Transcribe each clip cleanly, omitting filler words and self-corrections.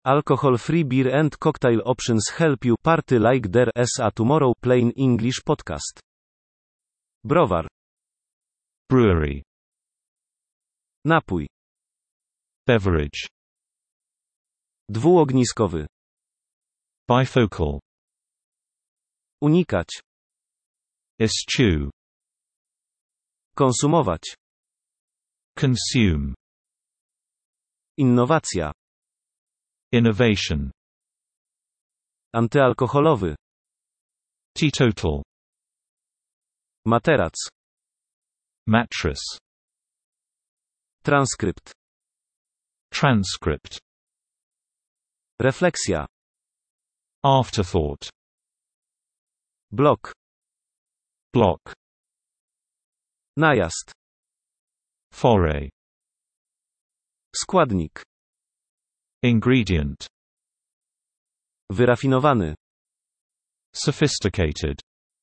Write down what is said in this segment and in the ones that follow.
Alcohol-free beer and cocktail options help you party like there is a tomorrow. Plain English podcast. Browar. Brewery. Napój. Beverage. Dwuogniskowy. Bifocal. Unikać. Eschew. Konsumować. Consume. Innowacja. Innovation. Antyalkoholowy. Teetotal. Materac. Mattress. Transkrypt. Transcript. Refleksja. Afterthought. Blok. Block. Najazd. Foray. Składnik. Ingredient. Wyrafinowany. Sophisticated.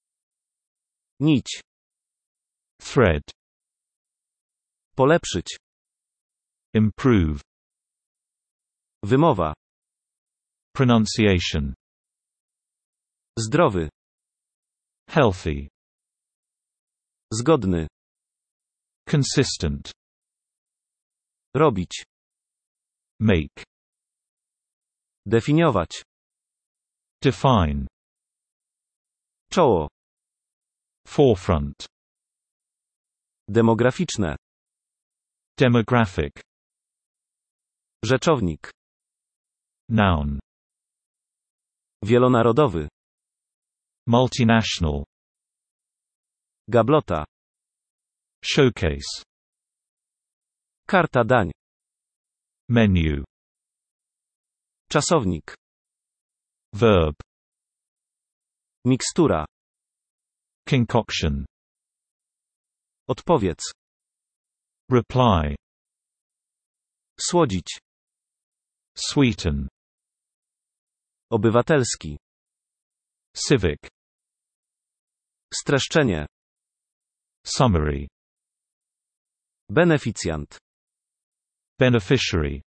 Nić. Thread. Polepszyć. Improve. Wymowa. Pronunciation. Zdrowy. Healthy. Zgodny. Consistent. Robić. Make. Definiować. Define. Czoło. Forefront. Demograficzne. Demographic. Rzeczownik. Noun. Wielonarodowy. Multinational. Gablota. Showcase. Karta dań. Menu. Czasownik. Verb. Mikstura. Concoction. Odpowiedz. Reply. Słodzić. Sweeten. Obywatelski. Civic. Streszczenie. Summary. Beneficjant. Beneficiary.